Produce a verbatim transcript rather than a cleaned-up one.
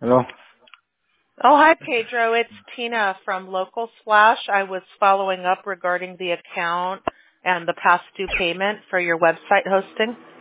Hello? Oh, hi, Pedro. It's Tina from Local Splash. I was following up regarding the account and the past due payment for your website hosting.